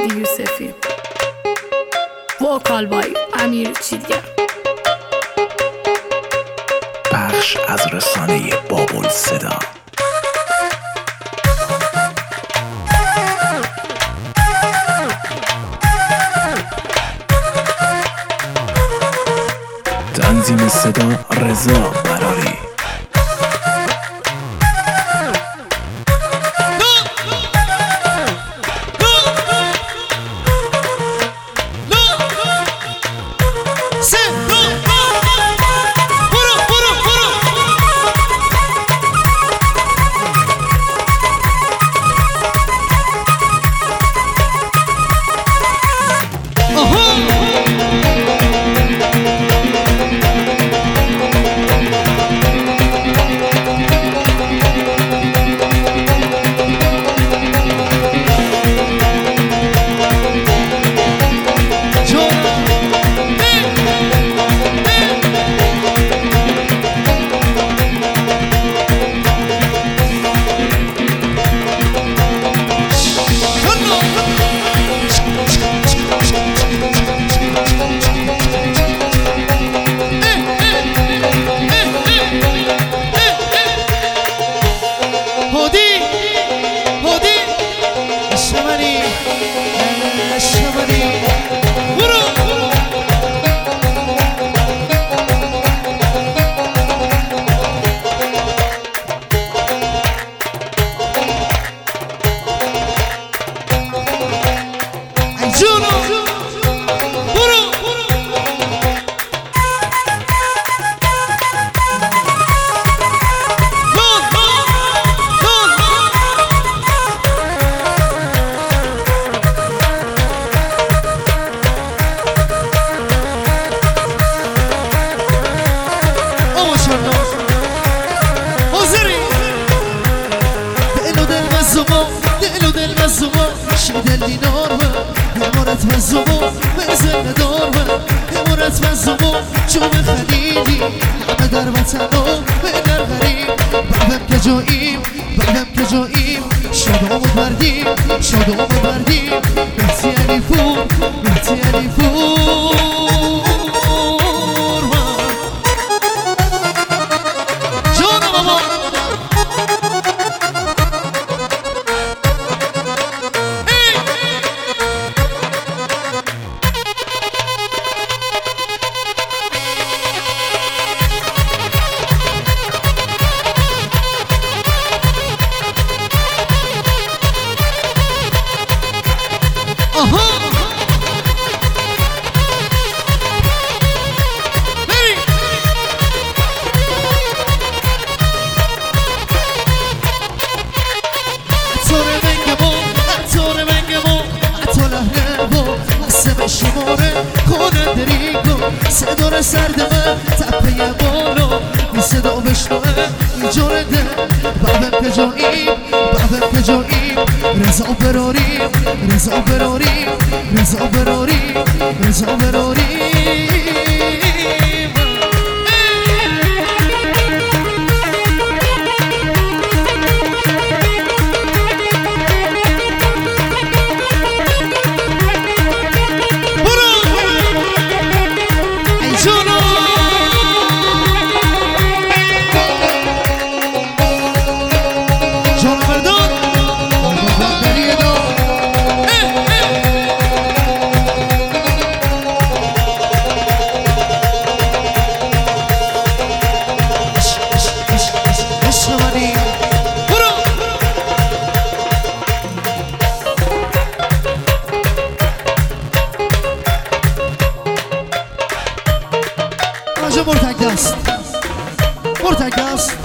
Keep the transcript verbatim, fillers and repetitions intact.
هادی یوسفی، وکال بای امیر چیدگر. بخش از رسانه بابل صدا. تنظیم صدا رضا براری. دلی نارمه امارت مزمو مرزن دارمه امارت مزمو چوب خلیلی همه در وطن و به در غریب بعدم که جاییم بعدم که جاییم شادامو بردیم شادامو بردیم بحثی علی فور بحثی علی فور جانم بابا شماره کنه دریگو صدا سرد من تپه بالا این صدا بشنوه اینجا رده بعدم که جاییم بعدم که جاییم رضا براریم رضا براریم رضا براریم رضا براریم مرتگ دست مرتگ دست